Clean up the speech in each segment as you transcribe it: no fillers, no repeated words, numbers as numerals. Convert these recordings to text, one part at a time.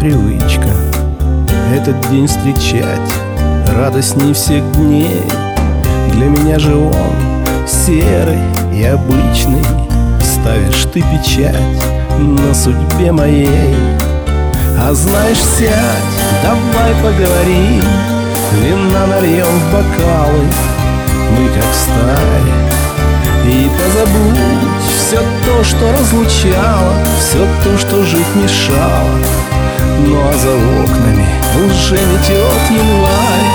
привычка этот день встречать радостней всех дней. Для меня же он серый и обычный. Ставишь ты печать на судьбе моей. А знаешь, сядь, давай поговорим, вина нальем в бокалы, мы как в старе. И позабудь все то, что разлучало, все то, что жить мешало. Ну а за окнами уже метет январь.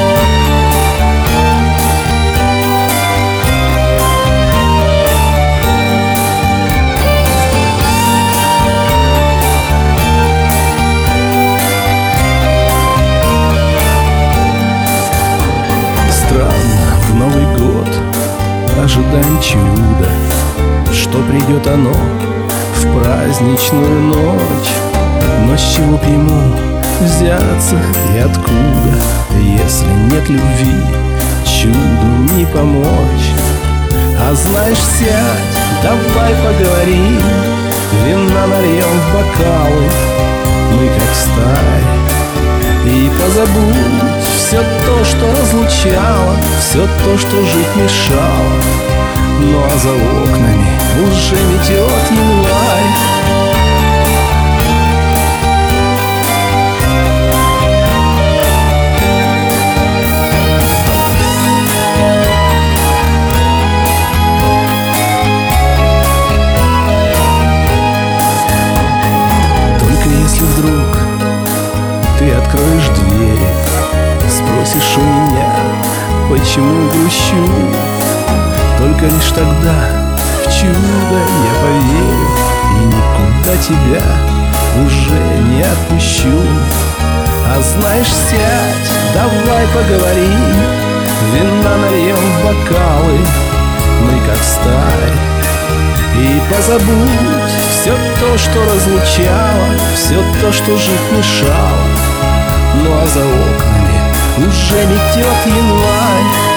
В Новый год ожидаем чуда, что придет оно в праздничную ночь. Но с чего б ему взяться и откуда, если нет любви, чуду не помочь? А знаешь, сядь, давай поговорим, вина нальем в бокалы, мы как в старе. И позабудь все то, что разлучало, все то, что жить мешало. Ну а за окнами уже метет январь. Только если вдруг ты откроешь двери, спросишь у меня, почему грущу, только лишь тогда в чудо я поверю и никуда тебя уже не отпущу. А знаешь, сядь, давай поговорим, вина нальем в бокалы, мы как в старе. И позабудь все то, что разлучало, все то, что жить мешало. Ну а за окнами уже метет январь.